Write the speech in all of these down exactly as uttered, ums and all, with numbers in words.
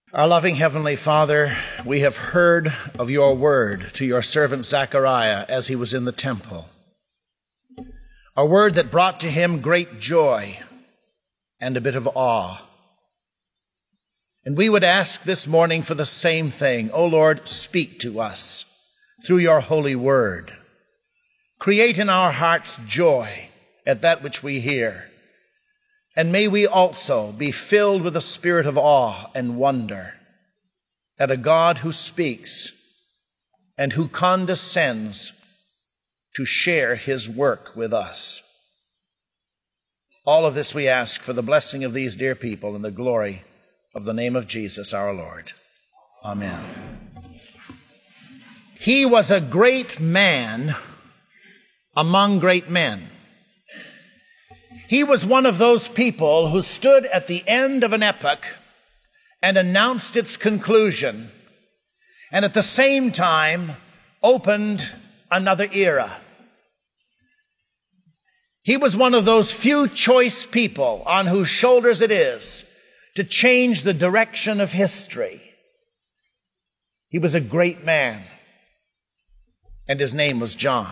Our loving Heavenly Father, we have heard of your word to your servant Zechariah as he was in the temple. A word that brought to him great joy and a bit of awe. And we would ask this morning for the same thing. O Lord, speak to us through your holy word. Create in our hearts joy at that which we hear. And may we also be filled with a spirit of awe and wonder at a God who speaks and who condescends to share his work with us. All of this we ask for the blessing of these dear people and the glory of the name of Jesus our Lord. Amen. He was a great man among great men. He was one of those people who stood at the end of an epoch and announced its conclusion, and at the same time opened another era. He was one of those few choice people on whose shoulders it is to change the direction of history. He was a great man, and his name was John.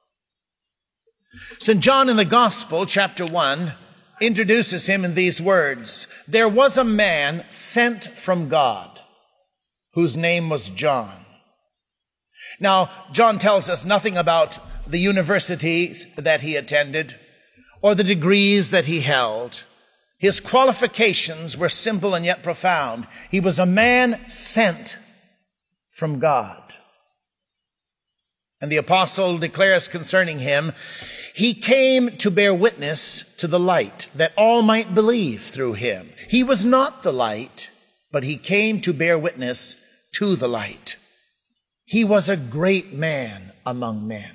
Saint John in the Gospel, chapter one, introduces him in these words. There was a man sent from God whose name was John. Now, John tells us nothing about the universities that he attended or the degrees that he held. His qualifications were simple and yet profound. He was a man sent from God. And the apostle declares concerning him, he came to bear witness to the light, that all might believe through him. He was not the light, but he came to bear witness to the light. He was a great man among men.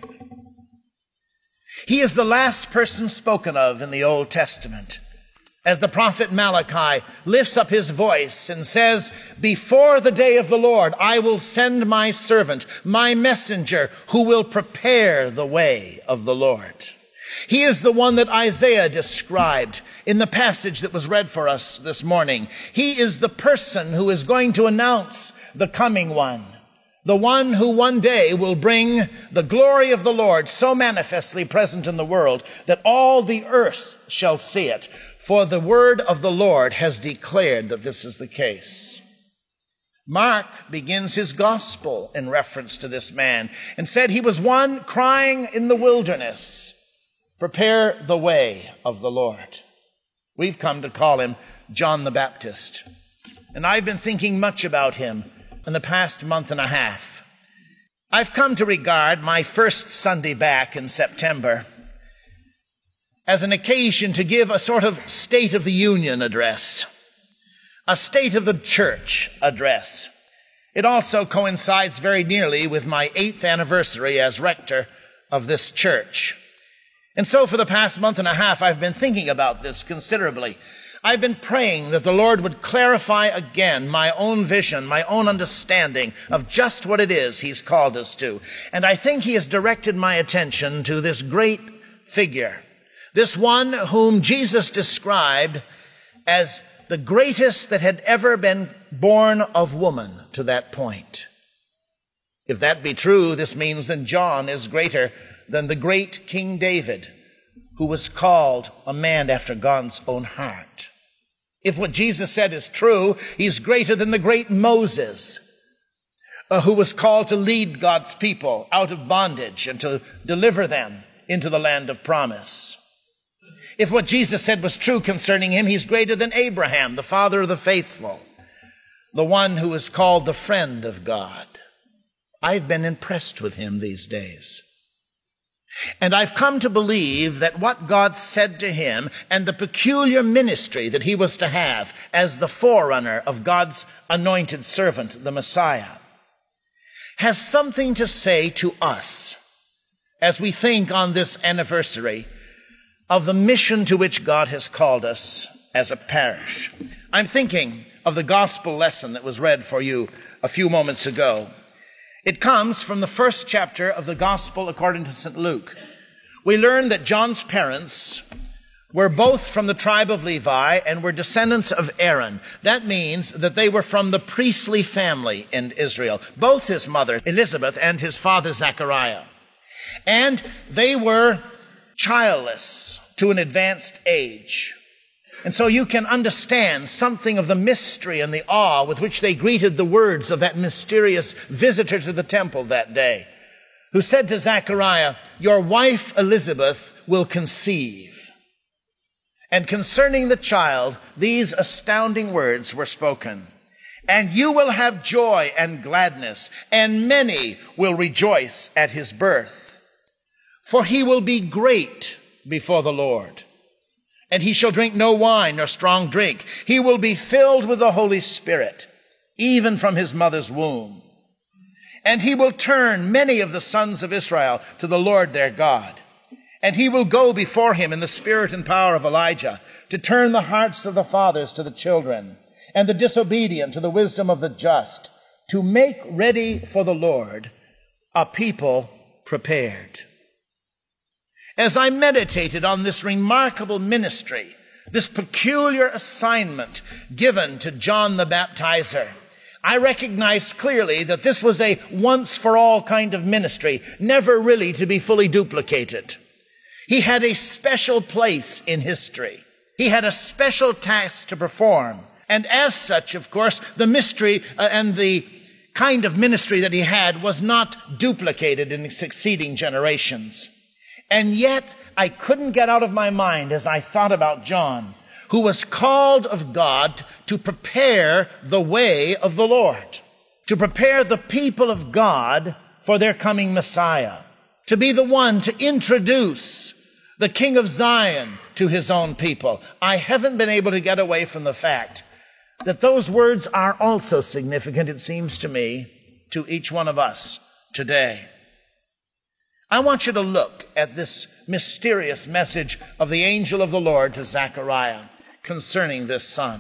He is the last person spoken of in the Old Testament, as the prophet Malachi lifts up his voice and says, before the day of the Lord, I will send my servant, my messenger, who will prepare the way of the Lord. He is the one that Isaiah described in the passage that was read for us this morning. He is the person who is going to announce the coming one, the one who one day will bring the glory of the Lord so manifestly present in the world that all the earth shall see it. For the word of the Lord has declared that this is the case. Mark begins his gospel in reference to this man and said he was one crying in the wilderness, prepare the way of the Lord. We've come to call him John the Baptist. And I've been thinking much about him in the past month and a half. I've come to regard my first Sunday back in September as an occasion to give a sort of State of the Union address, a State of the Church address. It also coincides very nearly with my eighth anniversary as rector of this church. And so for the past month and a half, I've been thinking about this considerably. I've been praying that the Lord would clarify again my own vision, my own understanding of just what it is he's called us to. And I think he has directed my attention to this great figure, this one whom Jesus described as the greatest that had ever been born of woman to that point. If that be true, this means that John is greater than the great King David, who was called a man after God's own heart. If what Jesus said is true, he's greater than the great Moses, uh, who was called to lead God's people out of bondage and to deliver them into the land of promise. If what Jesus said was true concerning him, he's greater than Abraham, the father of the faithful, the one who is called the friend of God. I've been impressed with him these days. And I've come to believe that what God said to him and the peculiar ministry that he was to have as the forerunner of God's anointed servant, the Messiah, has something to say to us as we think on this anniversary of the mission to which God has called us as a parish. I'm thinking of the gospel lesson that was read for you a few moments ago. It comes from the first chapter of the Gospel according to Saint Luke. We learn that John's parents were both from the tribe of Levi and were descendants of Aaron. That means that they were from the priestly family in Israel, both his mother Elizabeth and his father Zechariah. And they were childless to an advanced age. And so you can understand something of the mystery and the awe with which they greeted the words of that mysterious visitor to the temple that day, who said to Zechariah, "Your wife Elizabeth will conceive." And concerning the child, these astounding words were spoken. "And you will have joy and gladness, and many will rejoice at his birth. For he will be great before the Lord. And he shall drink no wine nor strong drink. He will be filled with the Holy Spirit, even from his mother's womb. And he will turn many of the sons of Israel to the Lord their God. And he will go before him in the spirit and power of Elijah, to turn the hearts of the fathers to the children, and the disobedient to the wisdom of the just, to make ready for the Lord a people prepared." As I meditated on this remarkable ministry, this peculiar assignment given to John the Baptizer, I recognized clearly that this was a once-for-all kind of ministry, never really to be fully duplicated. He had a special place in history. He had a special task to perform. And as such, of course, the mystery uh, and the kind of ministry that he had was not duplicated in succeeding generations. And yet, I couldn't get out of my mind as I thought about John, who was called of God to prepare the way of the Lord, to prepare the people of God for their coming Messiah, to be the one to introduce the King of Zion to his own people. I haven't been able to get away from the fact that those words are also significant, it seems to me, to each one of us today. I want you to look at this mysterious message of the angel of the Lord to Zechariah concerning this son.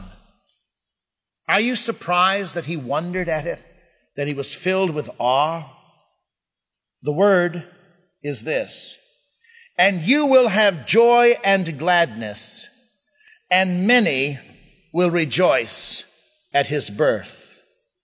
Are you surprised that he wondered at it, that he was filled with awe? The word is this: "And you will have joy and gladness, and many will rejoice at his birth."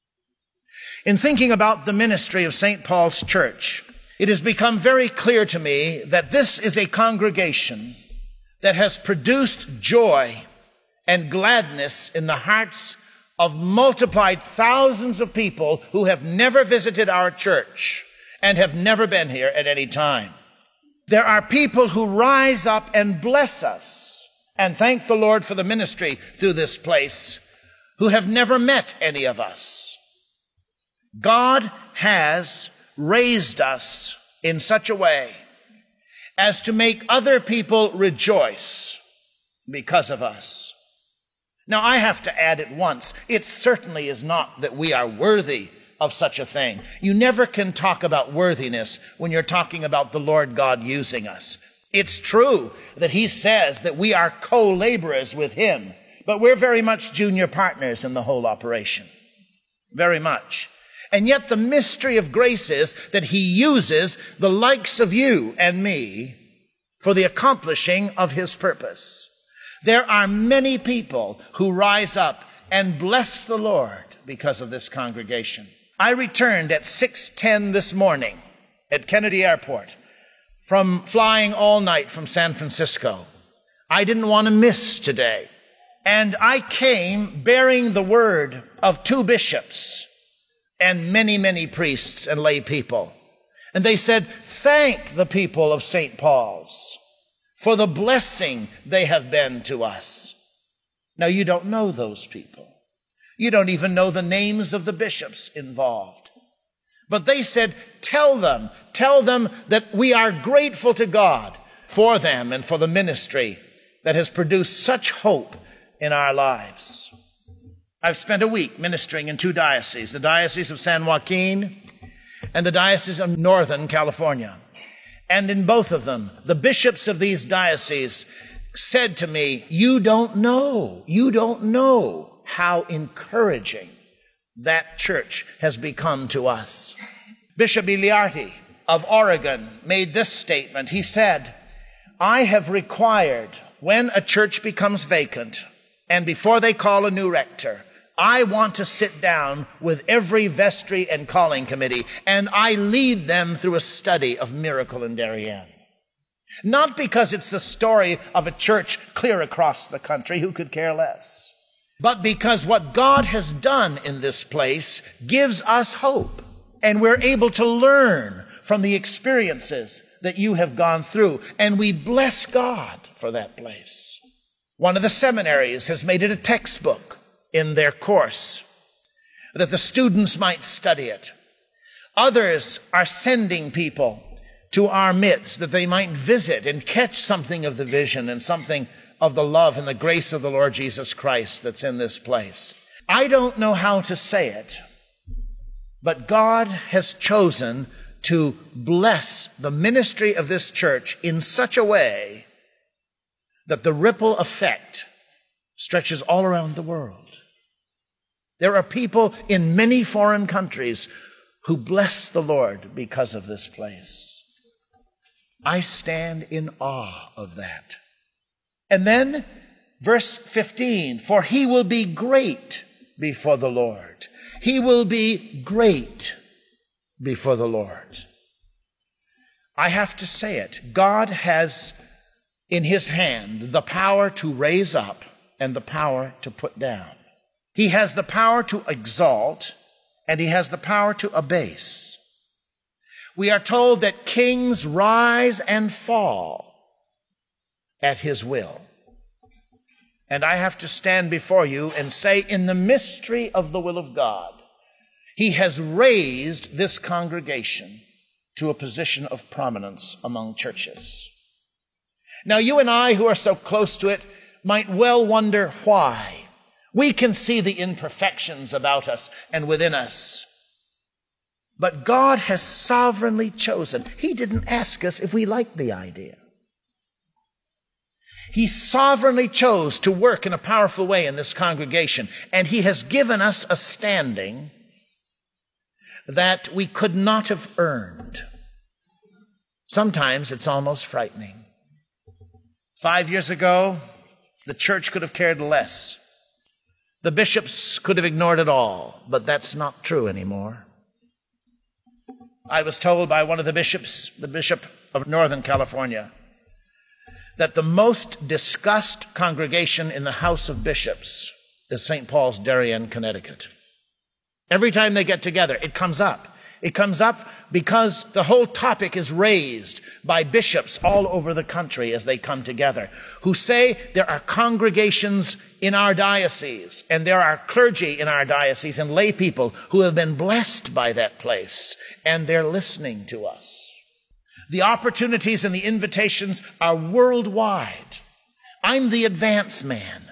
In thinking about the ministry of Saint Paul's Church, it has become very clear to me that this is a congregation that has produced joy and gladness in the hearts of multiplied thousands of people who have never visited our church and have never been here at any time. There are people who rise up and bless us and thank the Lord for the ministry through this place who have never met any of us. God has raised us in such a way as to make other people rejoice because of us. Now, I have to add at once, it certainly is not that we are worthy of such a thing. You never can talk about worthiness when you're talking about the Lord God using us. It's true that he says that we are co-laborers with him, but we're very much junior partners in the whole operation. Very much. And yet the mystery of grace is that he uses the likes of you and me for the accomplishing of his purpose. There are many people who rise up and bless the Lord because of this congregation. I returned at six ten this morning at Kennedy Airport from flying all night from San Francisco. I didn't want to miss today. And I came bearing the word of two bishops and many, many priests and lay people. And they said, thank the people of Saint Paul's for the blessing they have been to us. Now, you don't know those people. You don't even know the names of the bishops involved. But they said, tell them, tell them that we are grateful to God for them and for the ministry that has produced such hope in our lives. I've spent a week ministering in two dioceses, the Diocese of San Joaquin and the Diocese of Northern California. And in both of them, the bishops of these dioceses said to me, you don't know, you don't know how encouraging that church has become to us. Bishop Iliarty of Oregon made this statement. He said, I have required when a church becomes vacant and before they call a new rector, I want to sit down with every vestry and calling committee, and I lead them through a study of Miracle in Darien. Not because it's the story of a church clear across the country, who could care less, but because what God has done in this place gives us hope, and we're able to learn from the experiences that you have gone through, and we bless God for that place. One of the seminaries has made it a textbook in their course that the students might study it. Others are sending people to our midst that they might visit and catch something of the vision and something of the love and the grace of the Lord Jesus Christ that's in this place. I don't know how to say it, but God has chosen to bless the ministry of this church in such a way that the ripple effect stretches all around the world. There are people in many foreign countries who bless the Lord because of this place. I stand in awe of that. And then verse fifteen, for he will be great before the Lord. He will be great before the Lord. I have to say it. God has in his hand the power to raise up and the power to put down. He has the power to exalt, and he has the power to abase. We are told that kings rise and fall at his will. And I have to stand before you and say, in the mystery of the will of God, he has raised this congregation to a position of prominence among churches. Now, you and I, who are so close to it, might well wonder why. We can see the imperfections about us and within us. But God has sovereignly chosen. He didn't ask us if we liked the idea. He sovereignly chose to work in a powerful way in this congregation, and he has given us a standing that we could not have earned. Sometimes it's almost frightening. Five years ago, the church could have cared less. The bishops could have ignored it all, but that's not true anymore. I was told by one of the bishops, the Bishop of Northern California, that the most discussed congregation in the House of Bishops is Saint Paul's, Darien, Connecticut. Every time they get together, it comes up. It comes up because the whole topic is raised by bishops all over the country as they come together, who say there are congregations in our diocese and there are clergy in our diocese and lay people who have been blessed by that place, and they're listening to us. The opportunities and the invitations are worldwide. I'm the advance man.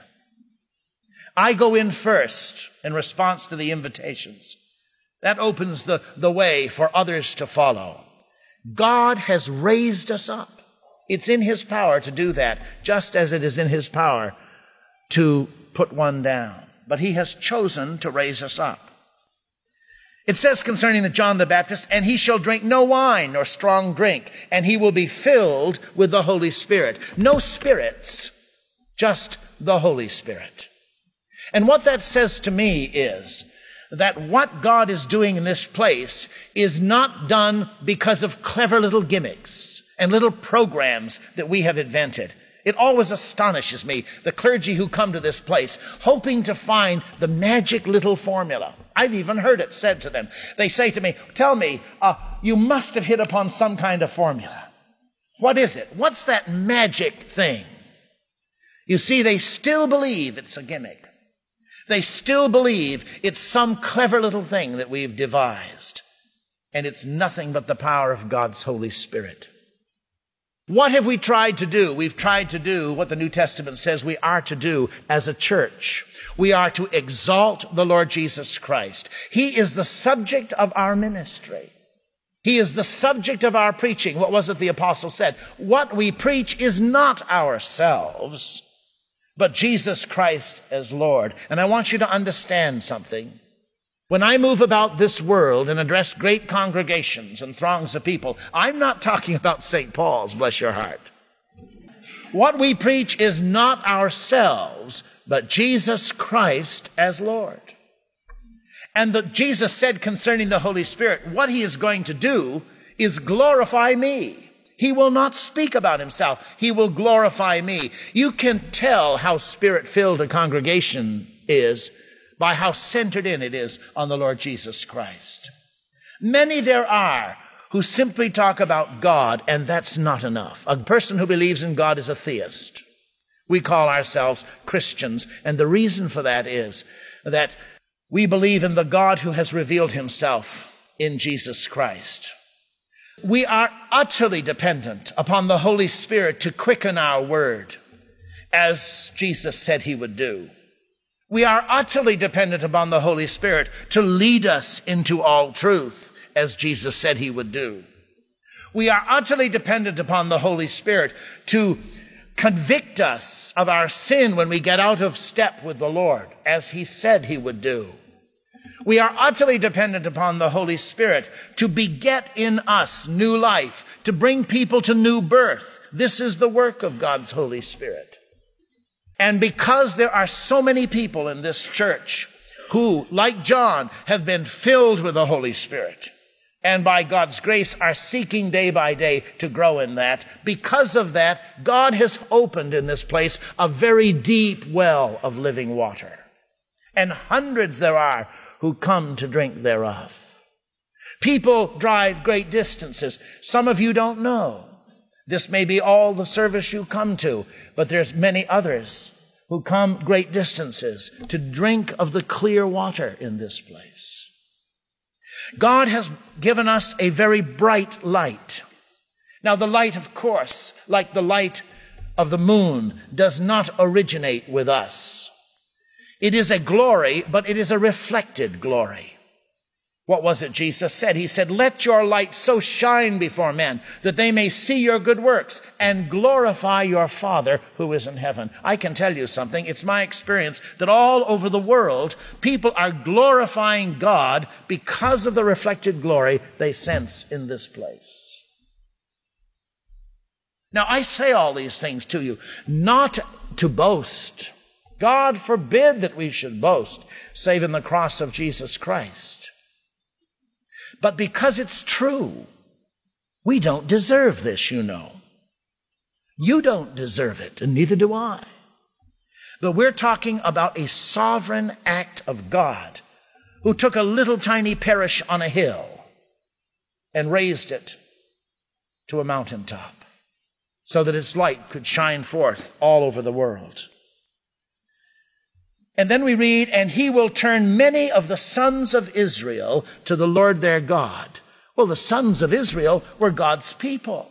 I go in first in response to the invitations. That opens the, the way for others to follow. God has raised us up. It's in his power to do that, just as it is in his power to put one down. But he has chosen to raise us up. It says concerning the John the Baptist, and he shall drink no wine nor strong drink, and he will be filled with the Holy Spirit. No spirits, just the Holy Spirit. And what that says to me is that what God is doing in this place is not done because of clever little gimmicks and little programs that we have invented. It always astonishes me, the clergy who come to this place, hoping to find the magic little formula. I've even heard it said to them. They say to me, tell me, uh, you must have hit upon some kind of formula. What is it? What's that magic thing? You see, they still believe it's a gimmick. They still believe it's some clever little thing that we've devised. And it's nothing but the power of God's Holy Spirit. What have we tried to do? We've tried to do what the New Testament says we are to do as a church. We are to exalt the Lord Jesus Christ. He is the subject of our ministry. He is the subject of our preaching. What was it the apostle said? What we preach is not ourselves, but Jesus Christ as Lord. And I want you to understand something. When I move about this world and address great congregations and throngs of people, I'm not talking about Saint Paul's, bless your heart. What we preach is not ourselves, but Jesus Christ as Lord. And the, Jesus said concerning the Holy Spirit, what he is going to do is glorify me. He will not speak about himself. He will glorify me. You can tell how spirit-filled a congregation is by how centered in it is on the Lord Jesus Christ. Many there are who simply talk about God, and that's not enough. A person who believes in God is a theist. We call ourselves Christians, and the reason for that is that we believe in the God who has revealed himself in Jesus Christ. We are utterly dependent upon the Holy Spirit to quicken our word, as Jesus said he would do. We are utterly dependent upon the Holy Spirit to lead us into all truth, as Jesus said he would do. We are utterly dependent upon the Holy Spirit to convict us of our sin when we get out of step with the Lord, as he said he would do. We are utterly dependent upon the Holy Spirit to beget in us new life, to bring people to new birth. This is the work of God's Holy Spirit. And because there are so many people in this church who, like John, have been filled with the Holy Spirit, and by God's grace are seeking day by day to grow in that, because of that, God has opened in this place a very deep well of living water. And hundreds there are who come to drink thereof. People drive great distances. Some of you don't know. This may be all the service you come to, but there's many others who come great distances to drink of the clear water in this place. God has given us a very bright light. Now, the light, of course, like the light of the moon, does not originate with us. It is a glory, but it is a reflected glory. What was it Jesus said? He said, let your light so shine before men that they may see your good works and glorify your Father who is in heaven. I can tell you something. It's my experience that all over the world, people are glorifying God because of the reflected glory they sense in this place. Now, I say all these things to you, not to boast. God forbid that we should boast, save in the cross of Jesus Christ. But because it's true, we don't deserve this, you know. You don't deserve it, and neither do I. But we're talking about a sovereign act of God who took a little tiny parish on a hill and raised it to a mountaintop so that its light could shine forth all over the world. And then we read, and he will turn many of the sons of Israel to the Lord their God. Well, the sons of Israel were God's people.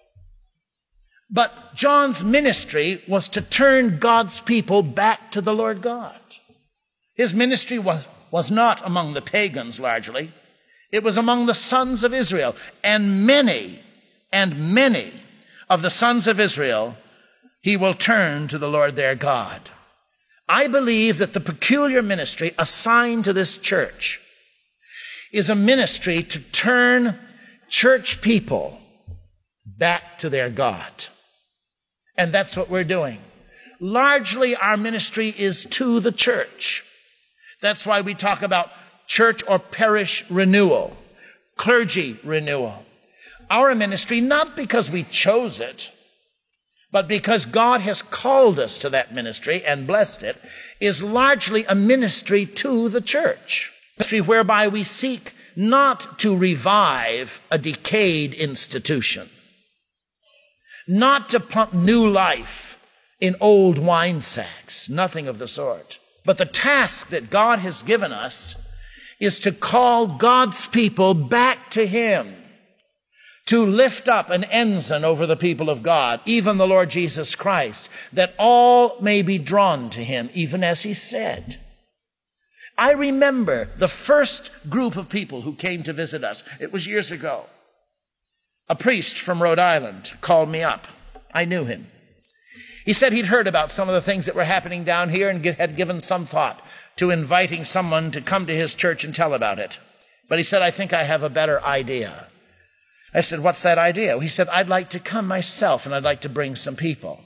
But John's ministry was to turn God's people back to the Lord God. His ministry was, was not among the pagans largely. It was among the sons of Israel. And many, and many of the sons of Israel, he will turn to the Lord their God. I believe that the peculiar ministry assigned to this church is a ministry to turn church people back to their God. And that's what we're doing. Largely, our ministry is to the church. That's why we talk about church or parish renewal, clergy renewal. Our ministry, not because we chose it, but because God has called us to that ministry and blessed it, is largely a ministry to the church. A ministry whereby we seek not to revive a decayed institution, not to pump new life in old wine sacks, nothing of the sort. But the task that God has given us is to call God's people back to him, to lift up an ensign over the people of God, even the Lord Jesus Christ, that all may be drawn to him, even as he said. I remember the first group of people who came to visit us. It was years ago. A priest from Rhode Island called me up. I knew him. He said he'd heard about some of the things that were happening down here and had given some thought to inviting someone to come to his church and tell about it. But he said, I think I have a better idea. I said, what's that idea? He said, I'd like to come myself and I'd like to bring some people.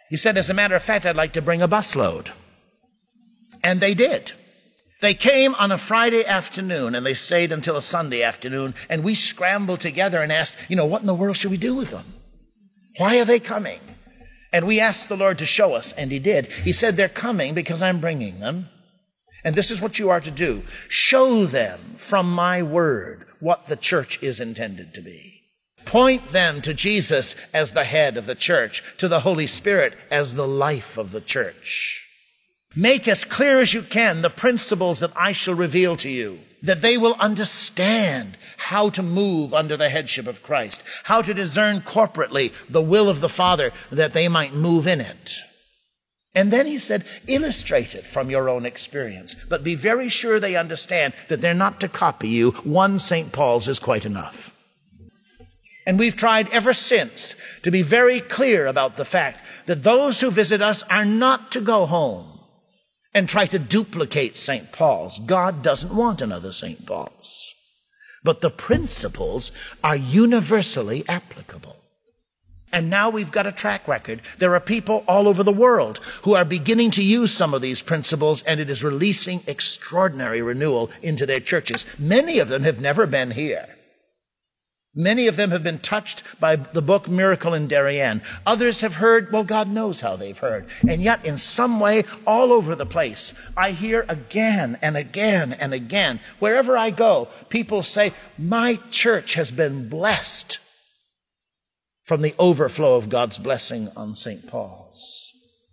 He said, as a matter of fact, I'd like to bring a busload. And they did. They came on a Friday afternoon, and they stayed until a Sunday afternoon, and we scrambled together and asked, you know, what in the world should we do with them? Why are they coming? And we asked the Lord to show us, and he did. He said, they're coming because I'm bringing them. And this is what you are to do. Show them from my word what the church is intended to be. Point them to Jesus as the head of the church, to the Holy Spirit as the life of the church. Make as clear as you can the principles that I shall reveal to you, that they will understand how to move under the headship of Christ, how to discern corporately the will of the Father, that they might move in it. And then he said, illustrate it from your own experience, but be very sure they understand that they're not to copy you. One Saint Paul's is quite enough. And we've tried ever since to be very clear about the fact that those who visit us are not to go home and try to duplicate Saint Paul's. God doesn't want another Saint Paul's. But the principles are universally applicable. And now we've got a track record. There are people all over the world who are beginning to use some of these principles, and it is releasing extraordinary renewal into their churches. Many of them have never been here. Many of them have been touched by the book Miracle in Darien. Others have heard, well, God knows how they've heard. And yet, in some way, all over the place, I hear again and again and again, wherever I go, people say, my church has been blessed from the overflow of God's blessing on Saint Paul's.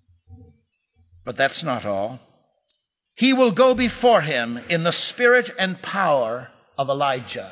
But that's not all. He will go before him in the spirit and power of Elijah.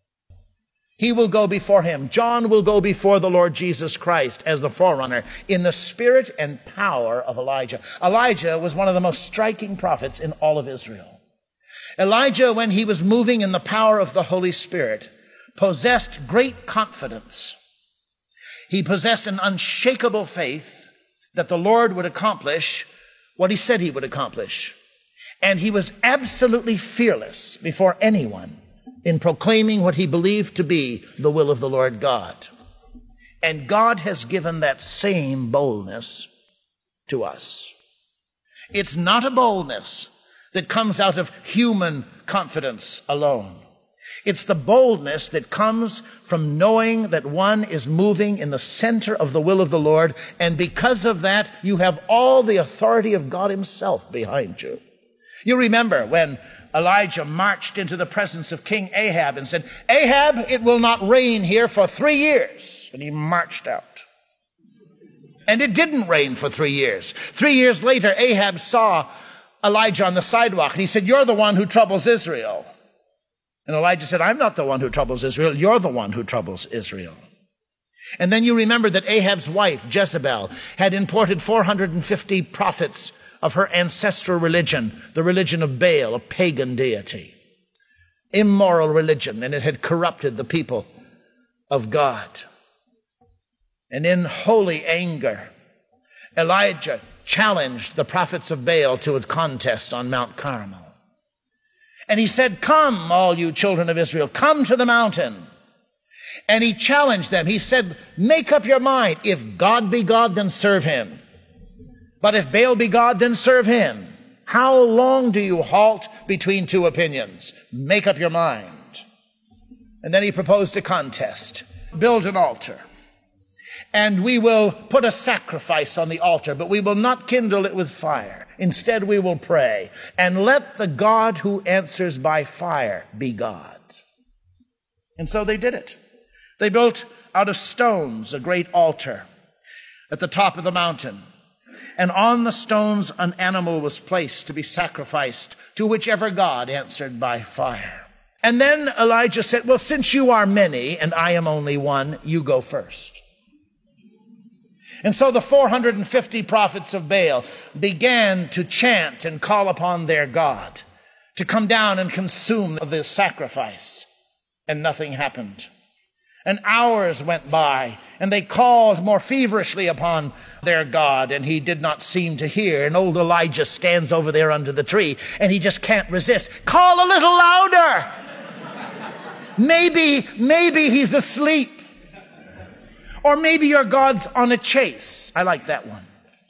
He will go before him. John will go before the Lord Jesus Christ as the forerunner in the spirit and power of Elijah. Elijah was one of the most striking prophets in all of Israel. Elijah, when he was moving in the power of the Holy Spirit, possessed great confidence. He possessed an unshakable faith that the Lord would accomplish what he said he would accomplish. And he was absolutely fearless before anyone in proclaiming what he believed to be the will of the Lord God. And God has given that same boldness to us. It's not a boldness that comes out of human confidence alone. It's the boldness that comes from knowing that one is moving in the center of the will of the Lord, and because of that, you have all the authority of God himself behind you. You remember when Elijah marched into the presence of King Ahab and said, Ahab, it will not rain here for three years. And he marched out. And it didn't rain for three years. Three years later, Ahab saw Elijah on the sidewalk, and he said, you're the one who troubles Israel. And Elijah said, I'm not the one who troubles Israel. You're the one who troubles Israel. And then you remember that Ahab's wife, Jezebel, had imported four hundred fifty prophets of her ancestral religion, the religion of Baal, a pagan deity. Immoral religion, and it had corrupted the people of God. And in holy anger, Elijah challenged the prophets of Baal to a contest on Mount Carmel. And he said, come, all you children of Israel, come to the mountain. And he challenged them. He said, make up your mind. If God be God, then serve him. But if Baal be God, then serve him. How long do you halt between two opinions? Make up your mind. And then he proposed a contest. Build an altar. And we will put a sacrifice on the altar, but we will not kindle it with fire. Instead, we will pray. And let the God who answers by fire be God. And so they did it. They built out of stones a great altar at the top of the mountain. And on the stones, an animal was placed to be sacrificed to whichever God answered by fire. And then Elijah said, well, since you are many and I am only one, you go first. And so the four hundred fifty prophets of Baal began to chant and call upon their God to come down and consume the sacrifice. And nothing happened. And hours went by, and they called more feverishly upon their God, and he did not seem to hear. And old Elijah stands over there under the tree, and he just can't resist. Call a little louder. Maybe, maybe he's asleep. Or maybe your God's on a chase. I like that one.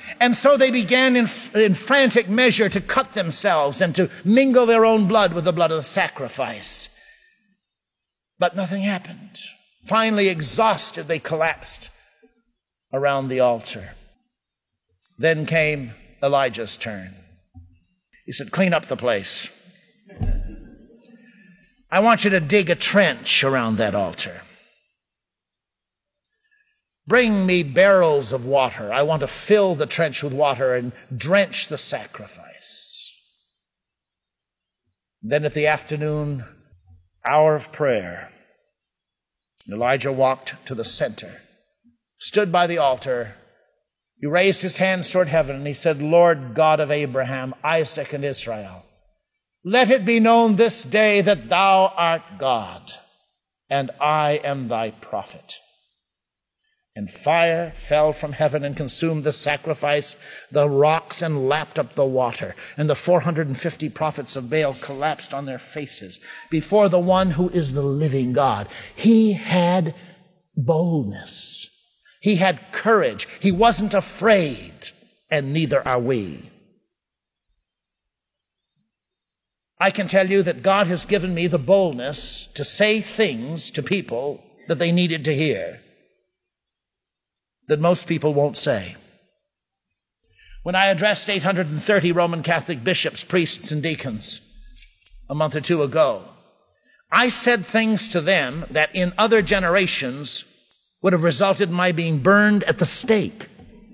And so they began in, in frantic measure to cut themselves and to mingle their own blood with the blood of the sacrifice. But nothing happened. Finally, exhausted, they collapsed around the altar. Then came Elijah's turn. He said, clean up the place. I want you to dig a trench around that altar. Bring me barrels of water. I want to fill the trench with water and drench the sacrifice. Then at the afternoon hour of prayer, Elijah walked to the center, stood by the altar. He raised his hands toward heaven and he said, Lord God of Abraham, Isaac, and Israel, let it be known this day that thou art God, and I am thy prophet. And fire fell from heaven and consumed the sacrifice, the rocks, and lapped up the water. And the four hundred fifty prophets of Baal collapsed on their faces before the one who is the living God. He had boldness. He had courage. He wasn't afraid, and neither are we. I can tell you that God has given me the boldness to say things to people that they needed to hear, that most people won't say. When I addressed eight hundred thirty Roman Catholic bishops, priests, and deacons a month or two ago, I said things to them that in other generations would have resulted in my being burned at the stake.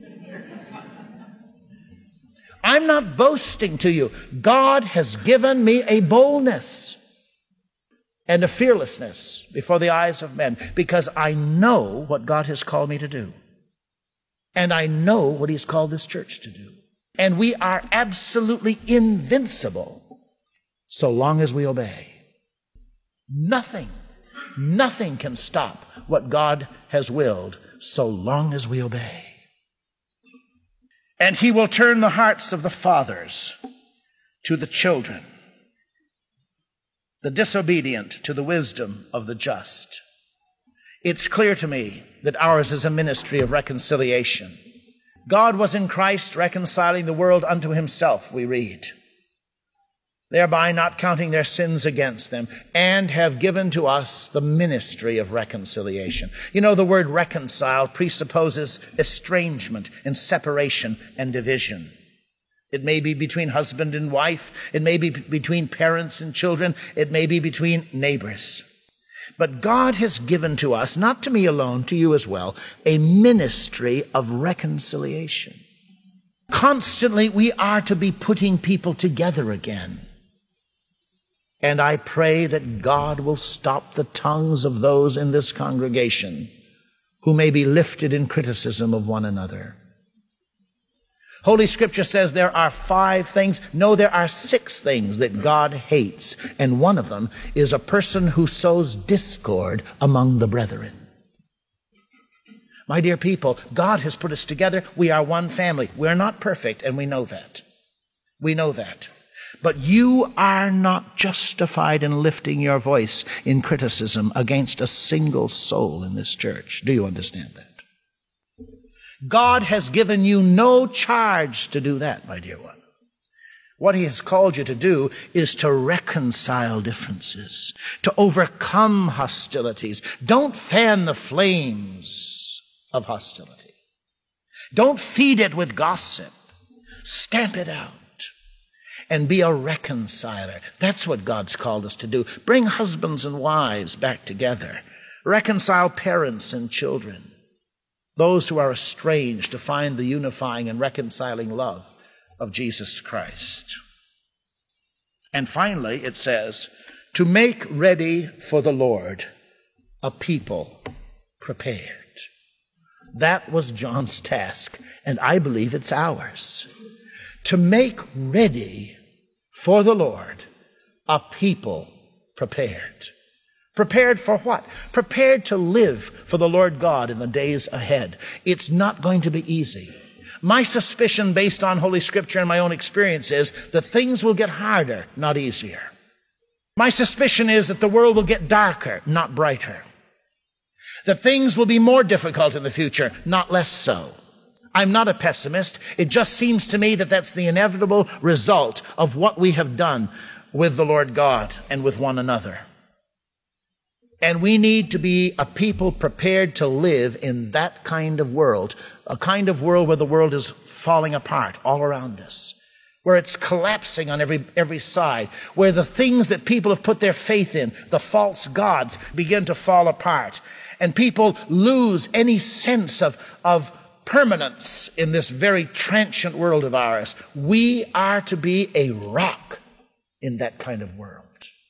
I'm not boasting to you. God has given me a boldness and a fearlessness before the eyes of men because I know what God has called me to do. And I know what he's called this church to do. And we are absolutely invincible so long as we obey. Nothing, nothing can stop what God has willed so long as we obey. And he will turn the hearts of the fathers to the children, the disobedient to the wisdom of the just. It's clear to me that ours is a ministry of reconciliation. God was in Christ reconciling the world unto himself, we read, thereby not counting their sins against them, and have given to us the ministry of reconciliation. You know, the word reconcile presupposes estrangement and separation and division. It may be between husband and wife. It may be between parents and children. It may be between neighbors. But God has given to us, not to me alone, to you as well, a ministry of reconciliation. Constantly, we are to be putting people together again. And I pray that God will stop the tongues of those in this congregation who may be lifted in criticism of one another. Holy Scripture says there are five things. No, there are six things that God hates. And one of them is a person who sows discord among the brethren. My dear people, God has put us together. We are one family. We're not perfect, and we know that. We know that. But you are not justified in lifting your voice in criticism against a single soul in this church. Do you understand that? God has given you no charge to do that, my dear one. What he has called you to do is to reconcile differences, to overcome hostilities. Don't fan the flames of hostility. Don't feed it with gossip. Stamp it out. And be a reconciler. That's what God's called us to do. Bring husbands and wives back together. Reconcile parents and children. Those who are estranged to find the unifying and reconciling love of Jesus Christ. And finally, it says, to make ready for the Lord a people prepared. That was John's task, and I believe it's ours. To make ready for the Lord a people prepared. Prepared for what? Prepared to live for the Lord God in the days ahead. It's not going to be easy. My suspicion, based on Holy Scripture and my own experience, is that things will get harder, not easier. My suspicion is that the world will get darker, not brighter. That things will be more difficult in the future, not less so. I'm not a pessimist. It just seems to me that that's the inevitable result of what we have done with the Lord God and with one another. And we need to be a people prepared to live in that kind of world, a kind of world where the world is falling apart all around us, where it's collapsing on every every side, where the things that people have put their faith in, the false gods, begin to fall apart, and people lose any sense of, of permanence in this very transient world of ours. We are to be a rock in that kind of world.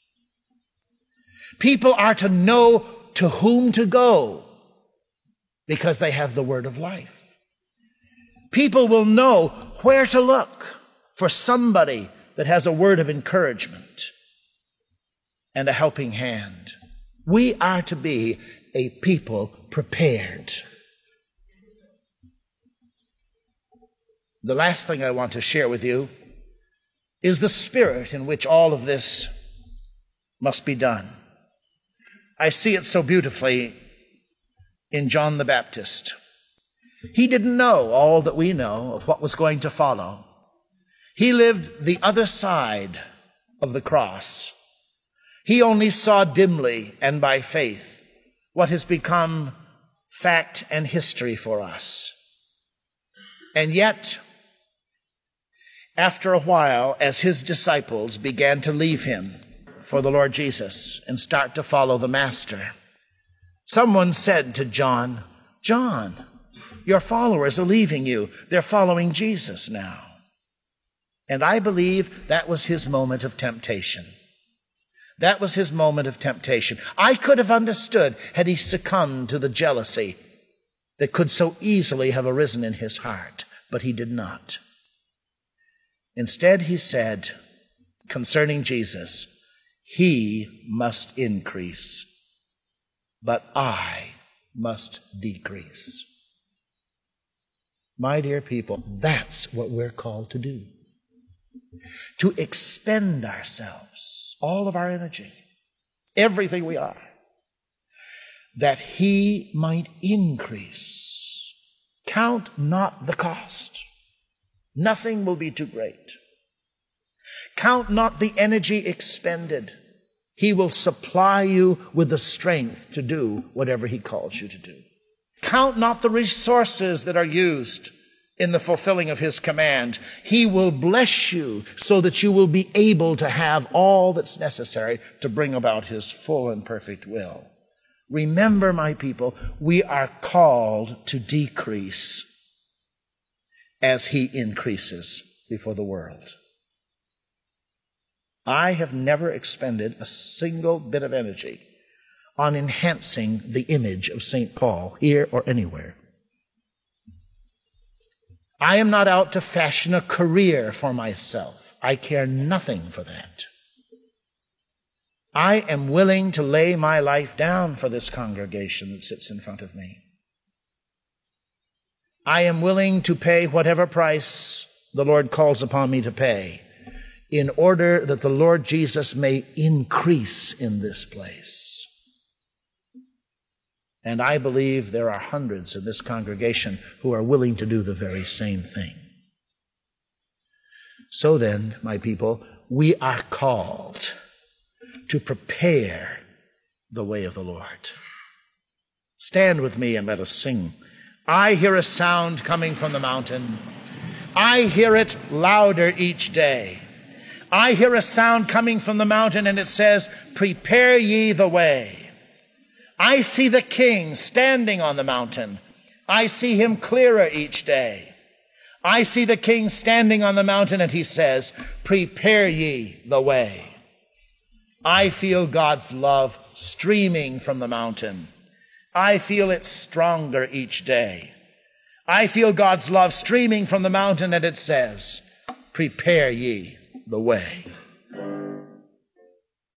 People are to know to whom to go because they have the word of life. People will know where to look for somebody that has a word of encouragement and a helping hand. We are to be a people prepared. The last thing I want to share with you is the spirit in which all of this must be done. I see it so beautifully in John the Baptist. He didn't know all that we know of what was going to follow. He lived the other side of the cross. He only saw dimly and by faith what has become fact and history for us. And yet, after a while, as his disciples began to leave him for the Lord Jesus and start to follow the Master, someone said to John, "John, your followers are leaving you. They're following Jesus now." And I believe that was his moment of temptation. That was his moment of temptation. I could have understood had he succumbed to the jealousy that could so easily have arisen in his heart, but he did not. Instead, he said concerning Jesus, "He must increase, but I must decrease." My dear people, that's what we're called to do. To expend ourselves, all of our energy, everything we are, that he might increase. Count not the cost. Nothing will be too great. Count not the energy expended. He will supply you with the strength to do whatever he calls you to do. Count not the resources that are used in the fulfilling of his command. He will bless you so that you will be able to have all that's necessary to bring about his full and perfect will. Remember, my people, we are called to decrease as he increases before the world. I have never expended a single bit of energy on enhancing the image of Saint Paul here or anywhere. I am not out to fashion a career for myself. I care nothing for that. I am willing to lay my life down for this congregation that sits in front of me. I am willing to pay whatever price the Lord calls upon me to pay in order that the Lord Jesus may increase in this place. And I believe there are hundreds in this congregation who are willing to do the very same thing. So then, my people, we are called to prepare the way of the Lord. Stand with me and let us sing. I hear a sound coming from the mountain. I hear it louder each day. I hear a sound coming from the mountain, and it says, "Prepare ye the way." I see the King standing on the mountain. I see him clearer each day. I see the King standing on the mountain, and he says, "Prepare ye the way." I feel God's love streaming from the mountain. I feel it stronger each day. I feel God's love streaming from the mountain, and it says, "Prepare ye the way."